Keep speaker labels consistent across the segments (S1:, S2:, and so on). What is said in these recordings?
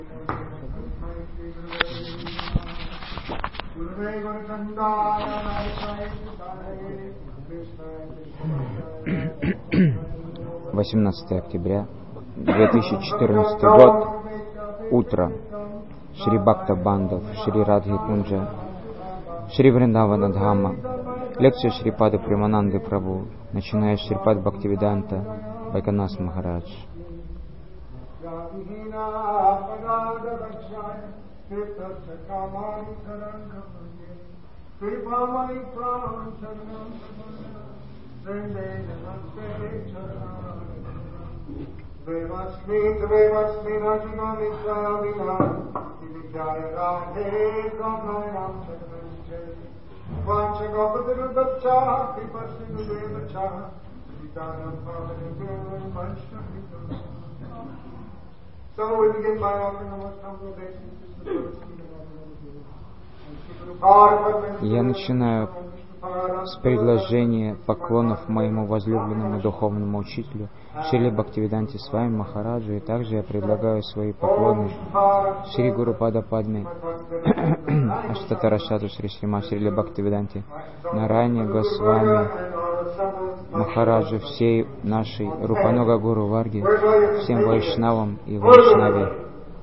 S1: (18 октября 2014 год. Утро. Шри Бхакта Бандав, Шри Радхи Кунджа, Шри Вриндавана Дхамма. Лекция Шрипады Премананды Прабху, начиная с Шрипад Бхактивиданта Байканас Махарадж. Я начинаю с предложения поклонов моему возлюбленному духовному учителю Шриле Бхактивиданте Свами Махараджу, и также я предлагаю свои поклоны Шри Гуру Пада Падме Аштатарашату Шри Шрима Шриле Бхактивиданте Нарайне Госвами Махараджу, всей нашей Рупануга Гуру Варги, всем вайшнавам и вайшнави.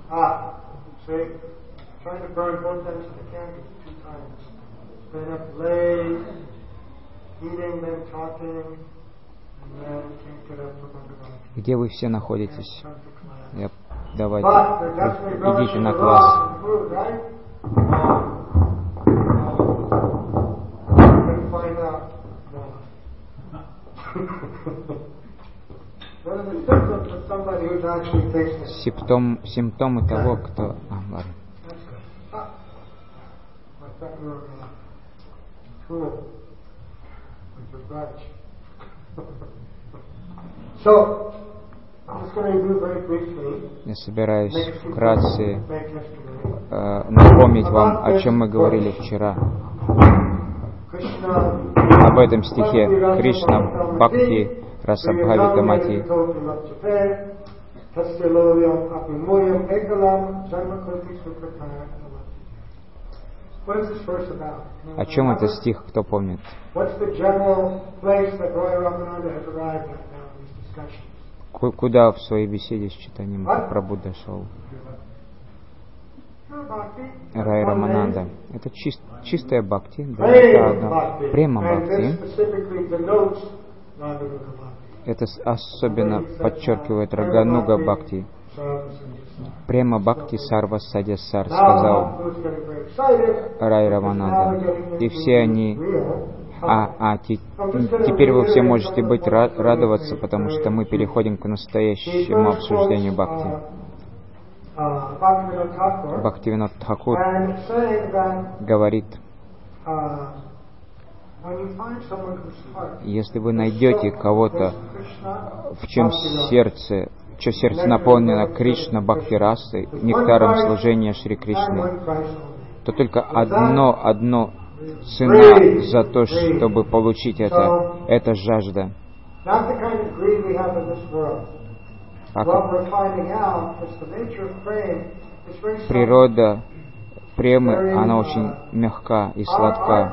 S1: Где вы все находитесь? Давайте, идите на класс. Симптомы того, кто... ладно. Я собираюсь вкратце напомнить вам, о чем мы говорили вчера. Об этом стихе Кришна Бхакти Расабхавитамати. О чем этот стих, кто помнит? Куда в своей беседе с читанием Прабху дошел? Рай Рамананда. Это чистая бхакти, да, это одно. Према бхакти. Это особенно подчеркивает Рагануга бхакти. Према бхакти сарва садясар, сказал Рай Рамананда. И все они... теперь вы все можете радоваться, потому что мы переходим к настоящему обсуждению бхакти. Бхактивинод Тхакур говорит, если вы найдете кого-то, чье сердце наполнено Кришна Бхакти расой, нектаром служения Шри Кришны, то только одно цена за то, чтобы получить это жажда. Природа премы, она очень мягка и сладка.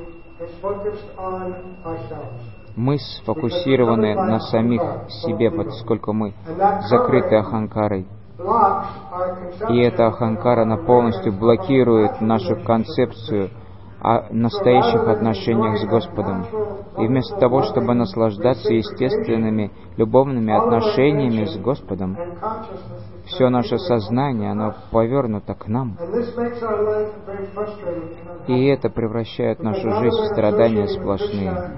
S1: Мы сфокусированы на самих себе, поскольку мы закрыты аханкарой. И эта аханкара, она полностью блокирует нашу концепцию о настоящих отношениях с Господом. И вместо того, чтобы наслаждаться естественными любовными отношениями с Господом, все наше сознание, оно повернуто к нам. И это превращает нашу жизнь в страдания сплошные.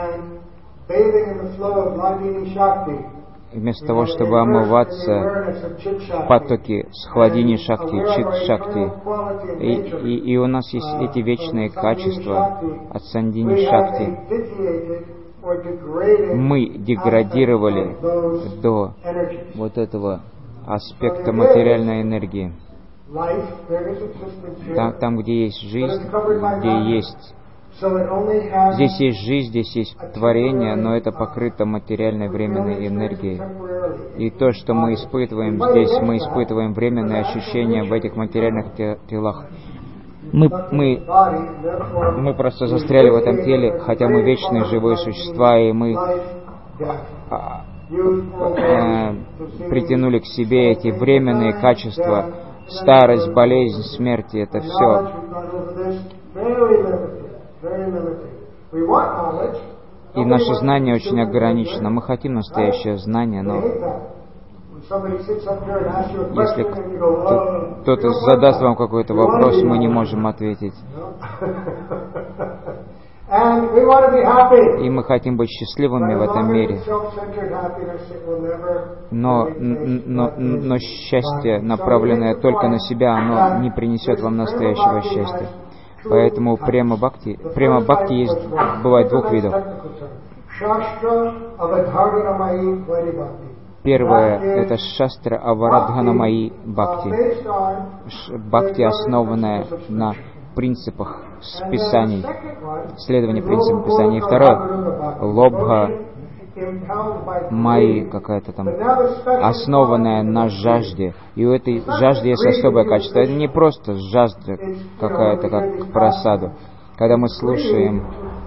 S1: И вместо того, чтобы омываться в потоке Схладини Шакти, Чит Шакти, и у нас есть эти вечные качества от Сандини Шакти, мы деградировали до вот этого аспекта материальной энергии. Там, где есть жизнь, здесь есть жизнь, здесь есть творение, но это покрыто материальной временной энергией. И то, что мы испытываем здесь, мы испытываем временные ощущения в этих материальных телах. Мы просто застряли в этом теле, хотя мы вечные живые существа, и мы притянули к себе эти временные качества, старость, болезнь, смерть, это все. И наше знание очень ограничено. Мы хотим настоящее знание, но если кто-то задаст вам какой-то вопрос, мы не можем ответить. И мы хотим быть счастливыми в этом мире. Но счастье, направленное только на себя, оно не принесет вам настоящего счастья. Поэтому према бхакти бывает двух видов. Первое — это шастра аварадханамаи бхакти. Бхакти, основанная на принципах Писаний, следование принципам Писаний. И второе — лобха майи какая-то там, основанная на жажде. И у этой жажды есть особое качество. Это не просто жажда какая-то, как к просаду. Когда мы слушаем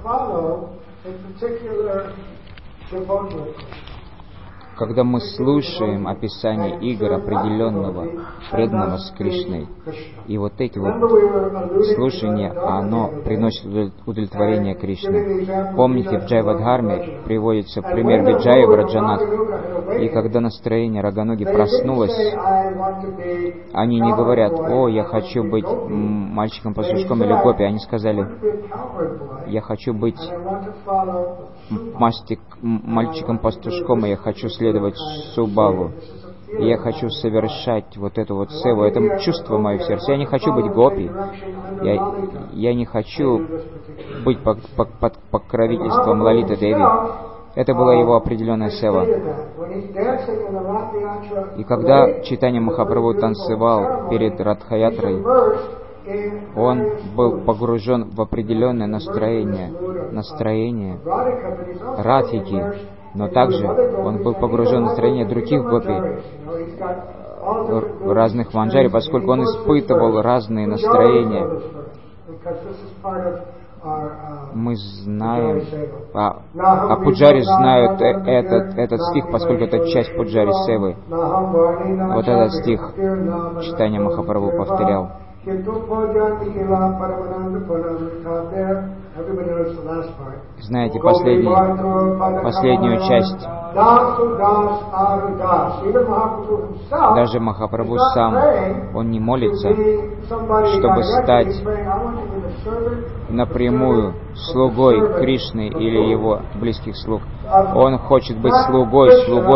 S1: описание игр определенного преданного с Кришной, и вот эти вот слушания, оно приносит удовлетворение Кришне. Помните, в Джайвадхарме приводится пример Виджая Враджанат, и когда настроение Рагануги проснулось, они не говорят: «О, я хочу быть мальчиком-пастушком или гопи», они сказали: «Я хочу быть мальчиком-пастушком, и я хочу следовать Субалу. И я хочу совершать вот эту вот севу, это чувство мое в сердце. Я не хочу быть гопи, я не хочу быть под покровительством Лалиты Деви». Это была его определенная сева. И когда Чайтанья Махапрабху танцевал перед Радхаятрой, он был погружен в определенное настроение Радхики, но также он был погружен в настроение других гопи, разных манджари, поскольку он испытывал разные настроения. Мы знаем, пуджари знают этот стих, поскольку это часть пуджари севы. Вот этот стих Чайтанья Махапрабху повторял. Знаете последнюю часть? Даже Махапрабху сам, он не молится, чтобы стать напрямую слугой Кришны или его близких слуг. Он хочет быть слуги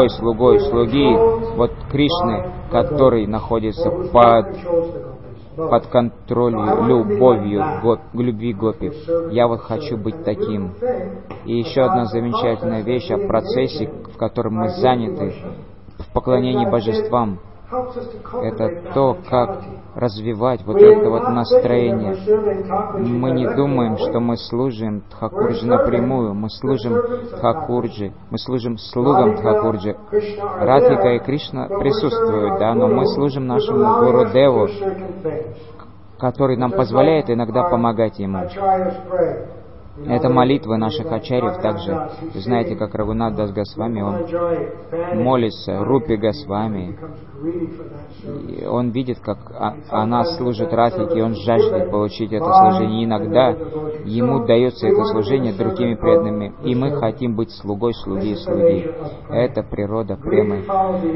S1: вот Кришны, который находится под контролем, любви гопи. Я вот хочу быть таким. И еще одна замечательная вещь о процессе, в котором мы заняты в поклонении божествам. Это то, как развивать вот это вот настроение. Мы не думаем, что мы служим Тхакурджи напрямую. Мы служим Тхакурджи, мы служим слугам Тхакурджи. Радхика и Кришна присутствуют, да, но мы служим нашему Гурудеву, который нам позволяет иногда помогать ему. Это молитвы наших ачарьев также. Вы знаете, как Рагунат Дас Госвами, он молится Рупи Госвами. И он видит, как она служит Радхике, и он жаждет получить это служение. И иногда ему дается это служение другими преданными. И мы хотим быть слугой слуги. Это природа премы.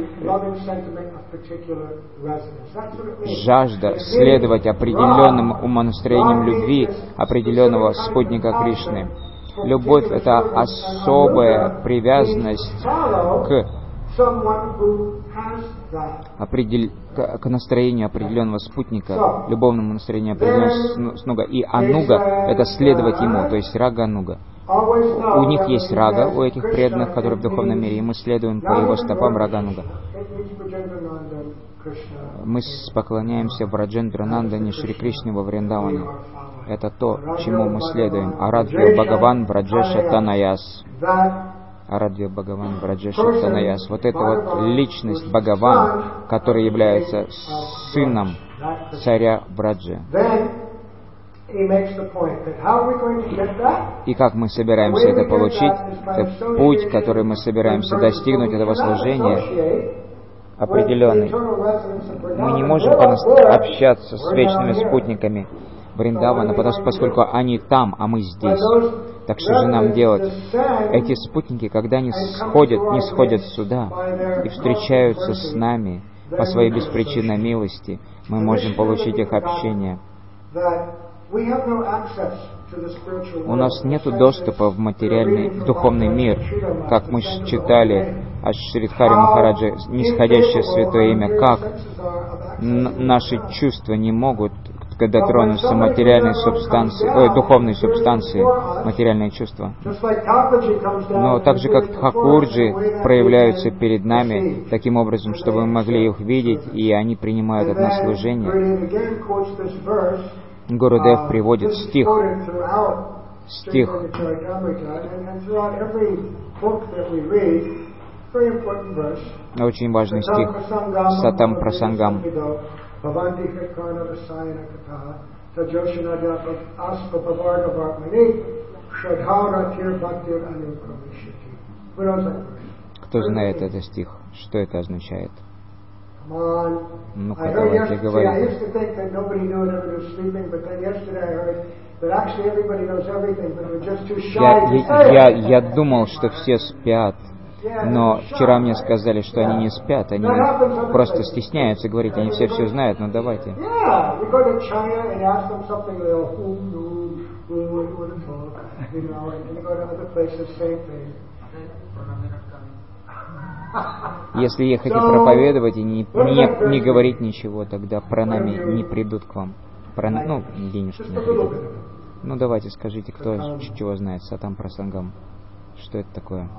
S1: Жажда следовать определенным умонастроениям любви определенного спутника Кришны. Любовь — это особая привязанность к настроению определенного спутника, любовному настроению определенного снуга. И ануга — это следовать ему, то есть рага-ануга. У них есть рага, у этих преданных, которые в духовном мире, и мы следуем по его стопам рага-ануга. Мы поклоняемся Враджендранандане Шри Кришне во Вриндаване. Это то, чему мы следуем. Арадхья Бхагаван Враджеша Танаяс. Арадья Бхагаван Браджеша Танаяс. Вот эта вот личность Бхагаван, который является сыном царя Браджи. И как мы собираемся это получить, это путь, который мы собираемся достигнуть этого служения, определенный. Мы не можем общаться с вечными спутниками Вриндавана, поскольку они там, а мы здесь. Так что же нам делать? Эти спутники, когда они не сходят сюда и встречаются с нами по своей беспричинной милости, мы можем получить их общение. У нас нет доступа в материальный, в духовный мир, как мы читали о Шридхари Махараджи, нисходящее святое имя, как наши чувства не могут, когда тронутся материальной субстанции, духовной субстанции, материальные чувства. Но так же, как Тхакурджи проявляются перед нами таким образом, чтобы мы могли их видеть, и они принимают от нас служение. Гурудев приводит стих. Очень важный стих. Сатам Прасангам. Кто знает этот стих? Что это означает? Ну-ка, давайте говорим. Я думал, что все спят, но вчера мне сказали, что они не спят, они просто стесняются говорить, они все знают, но давайте. Если ехать и проповедовать, и не говорить ничего, тогда пранами не придут к вам. Денежки не придут. Ну, давайте скажите, кто чего знает, Сатам Прасангам. Что это такое?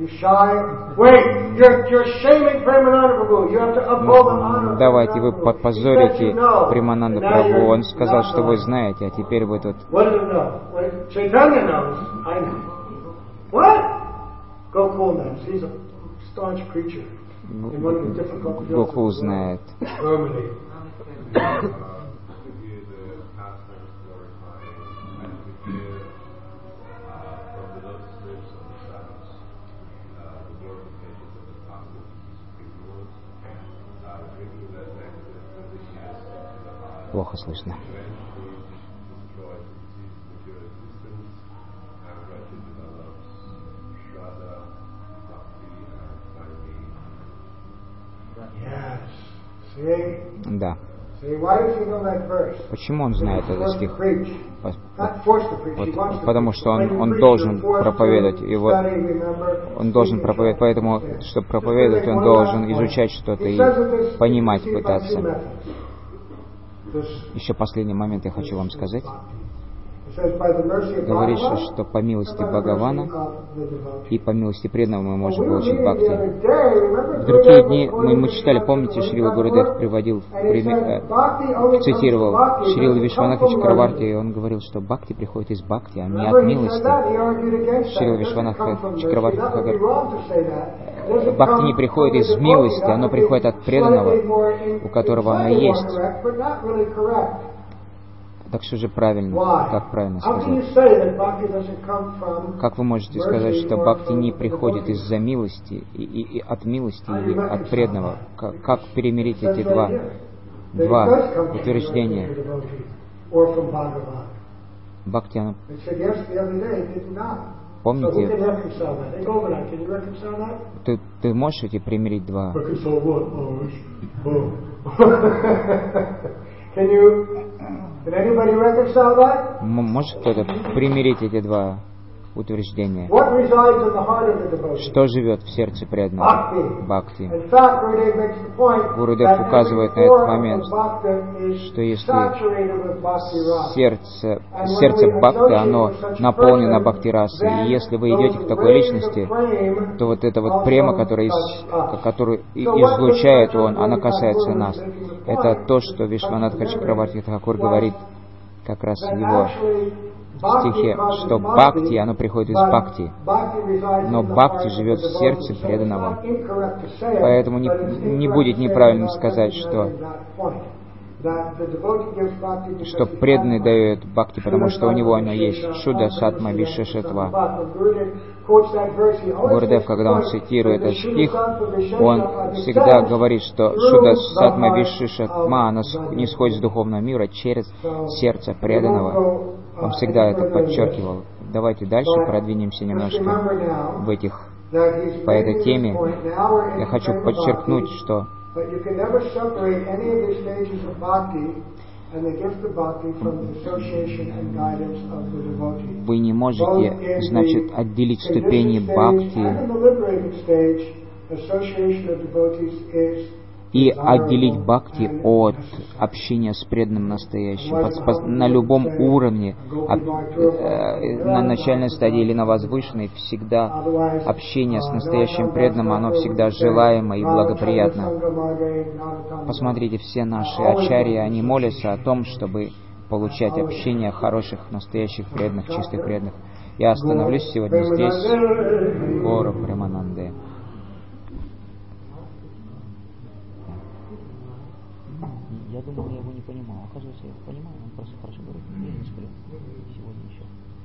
S1: Давайте вы позорите Примананда Прабху. Он сказал, что вы знаете, а теперь вы тут... Гокул знает. Плохо слышно. Да. Почему он знает этот стих? Потому что он должен проповедовать. И вот он должен проповедовать, поэтому, чтобы проповедовать, он должен изучать что-то и понимать, пытаться. Еще последний момент я хочу вам сказать. Говорится, что по милости Бхагавана и по милости преданного мы можем получить бхакти. В другие дни мы читали, помните, Шрила Гурудев цитировал Шрила Вишванатха Чакраварти, и он говорил, что бхакти приходит из бхакти, а не от милости. Шрила Вишванатха Чакраварти говорит, бхакти не приходит из милости, оно приходит от преданного, у которого оно есть. Так что же правильно? Как правильно сказать? Как вы можете сказать, что бхакти не приходит из-за милости, и от милости, или от преданного? Как перемирить эти два утверждения? Бхакти, оно... Помните? Ты можешь эти примирить два? Может кто-то примирить эти два утверждения? Что живет в сердце преданного? Бхакти. Гурудев указывает на этот момент, что если сердце бхакти, оно наполнено бхакти-расой, и если вы идете к такой личности, то вот эта вот према, которую излучает он, она касается нас. Это то, что Вишванатха Чакраварти Тхакур говорит как раз в его стихе, что бхакти, оно приходит из бхакти, но бхакти живет в сердце преданного. Поэтому не будет неправильным сказать, что преданный дает бхакти, потому что у него оно есть. Шуда Сатма Вишешетва. Гурдев, когда он цитирует этот стих, он всегда говорит, что Шуда Сатма Вишешетма, оно не сходит с духовного мира через сердце преданного. Он всегда это подчеркивал. Давайте дальше продвинемся немножко по этой теме. Я хочу подчеркнуть, что вы не можете, значит, отделить ступени бхакти и отделить бхакти от общения с преданным настоящим. На любом уровне, на начальной стадии или на возвышенной, всегда общение с настоящим преданным, оно всегда желаемо и благоприятно. Посмотрите, все наши ачарьи, они молятся о том, чтобы получать общение хороших, настоящих преданных, чистых преданных. Я остановлюсь сегодня здесь. Гора Премананде.
S2: Я думал, я его не понимал. Оказывается, я его понимаю, он просто хорошо говорит. Я не сплю. Сегодня еще.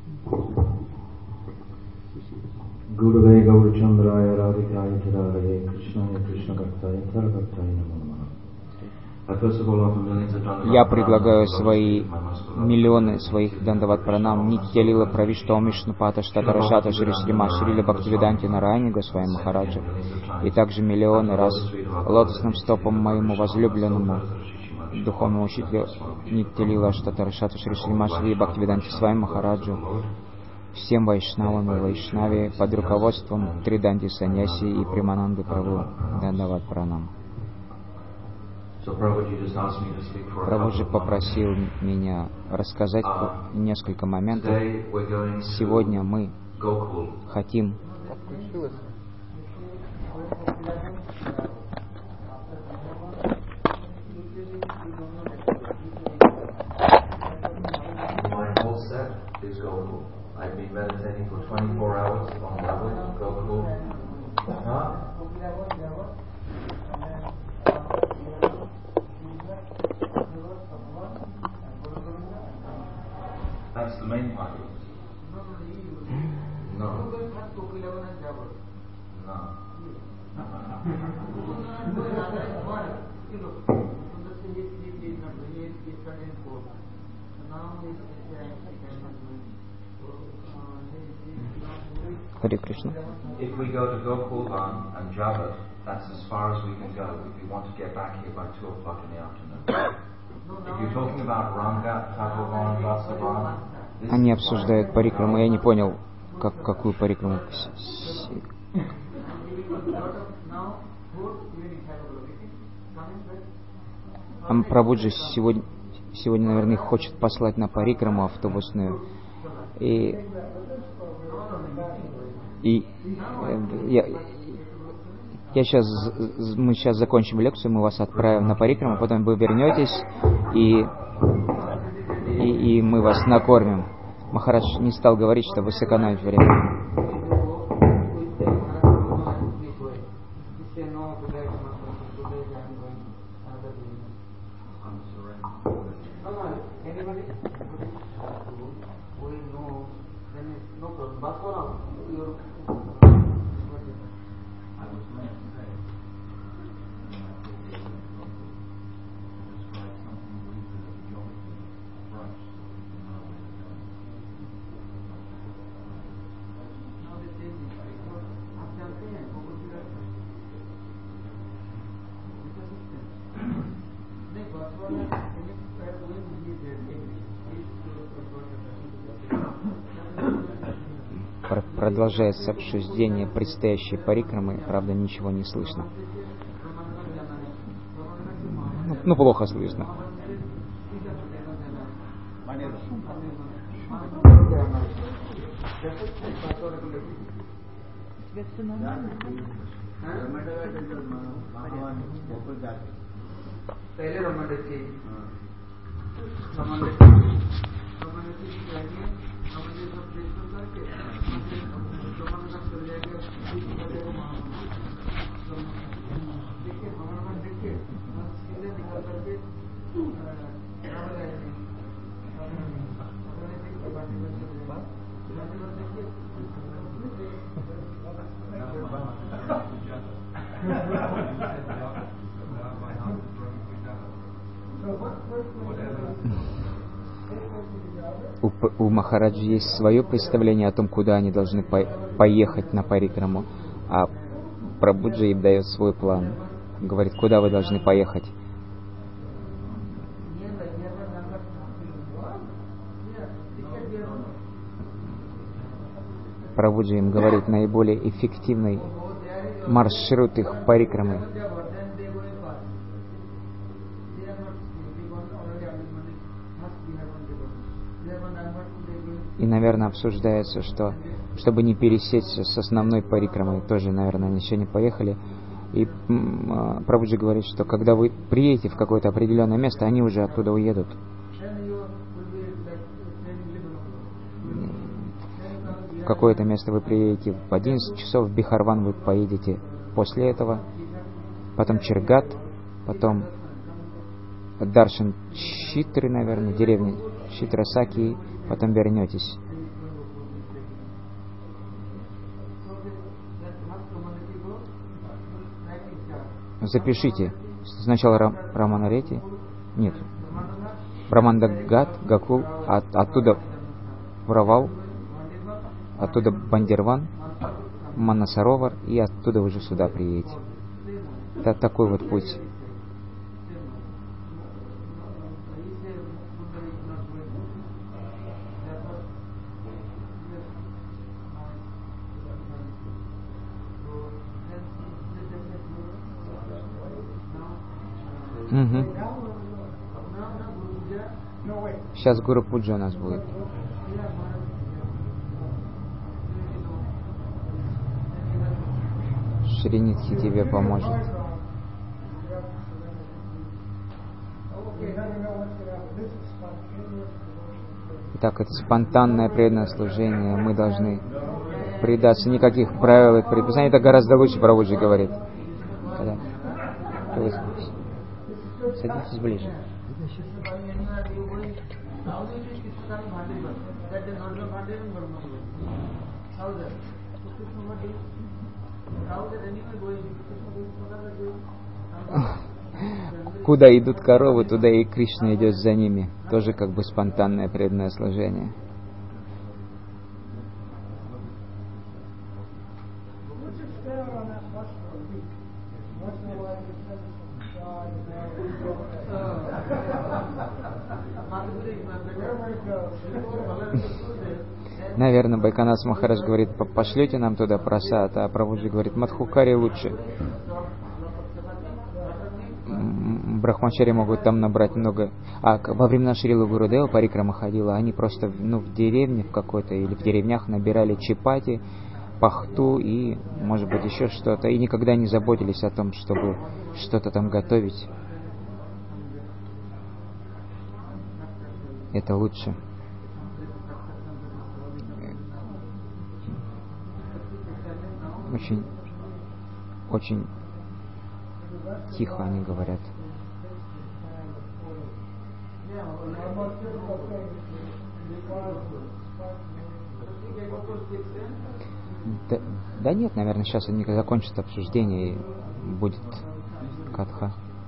S3: Гурудей Гаурчандрая Радикая Тирарае Кришная Кришна Бхактая Тарабхактая Наманамана.
S1: Я предлагаю миллионы своих дандават пранам Нитья Лила Правиштау Мишнупата Штатарашата Шри Шрима Шрила Бхактивиданти Нараяни Госвами Махараджа, и также миллионы раз лотосным стопам моему возлюбленному духовному учителю Нитья Лила Штатарашата Шри Шрима Шрила Бхактивиданти Свами Махараджу, всем вайшнавам и вайшнаве под руководством Триданти Саньяси и Премананды Прабху дандават пранам. Прабхуджи попросил меня рассказать несколько моментов. Сегодня мы хотим
S3: That's the main part. No. No.
S1: Харе Кришна.
S3: If we go to Gokulvan and Javat, that's as far as we can go if we want to get back here by 2 o'clock in the afternoon. If you're talking about Ranga, Thakurvan, Vasavan,
S1: Они обсуждают парикраму. Я не понял, какую парикраму. Прабхуджи сегодня, наверное, хочет послать на парикраму автобусную. И мы сейчас закончим лекцию, мы вас отправим на парикраму, потом вы вернетесь, и мы вас накормим. Махарадж не стал говорить, чтобы сэкономить время. Продолжается обсуждение предстоящей парикрамы, правда, ничего не слышно. Ну, плохо слышно. У Махараджи есть свое представление о том, куда они должны поехать на парикраму, а Прабхуджи им дает свой план. Говорит, куда вы должны поехать. Прабхуджи им говорит наиболее эффективный маршрут их парикрамы. И, наверное, обсуждается, что чтобы не пересечься с основной парикрамой, тоже, наверное, они еще не поехали. И Прабхуджи говорит, что когда вы приедете в какое-то определенное место, они уже оттуда уедут. В какое-то место вы приедете в 11 часов, в Бихарван вы поедете после этого, потом Чиргат, потом Даршан Читры, наверное, деревня Читрасаки, потом вернетесь. Запишите сначала Раманарети, нет, Брамандагат, Гакул, оттуда Вравал, оттуда Бандирван, Манасаровар, и оттуда уже сюда приедете. Это такой вот путь. Угу. Сейчас Гуру Пуджа у нас будет. Шринитхи тебе поможет. Итак, это спонтанное преданное служение. Мы должны предаться, никаких правил и предписаний. Это гораздо лучше, Прабхуджи говорит. Когда? Садитесь ближе. Куда идут коровы, туда и Кришна идет за ними. Тоже как бы спонтанное преданное служение. Наверное, Байканас Махарадж говорит, пошлете нам туда прасад, а Прабхуджи говорит, Мадхукари лучше. Брахмачари могут там набрать много. А во времена Шрилы Гурудева парикрама ходила, они просто в деревне в какой-то или в деревнях набирали чапати, пахту и, может быть, еще что-то, и никогда не заботились о том, чтобы что-то там готовить. Это лучше. Очень, очень тихо они говорят. Да нет, наверное, сейчас они закончат обсуждение и будет катха.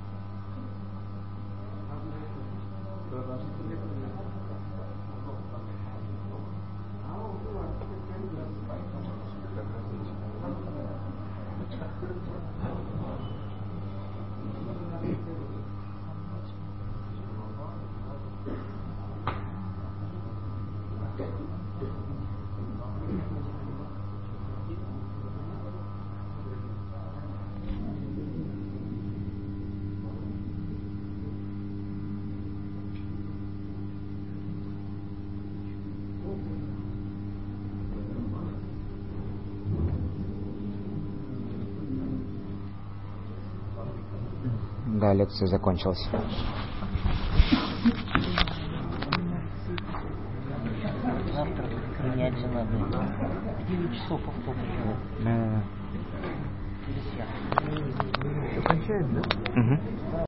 S1: Да, лекция закончилась.
S2: Завтра меняться надо. 9 часов автобус.
S1: Да.
S2: Или
S4: Кончает, да?
S1: Угу.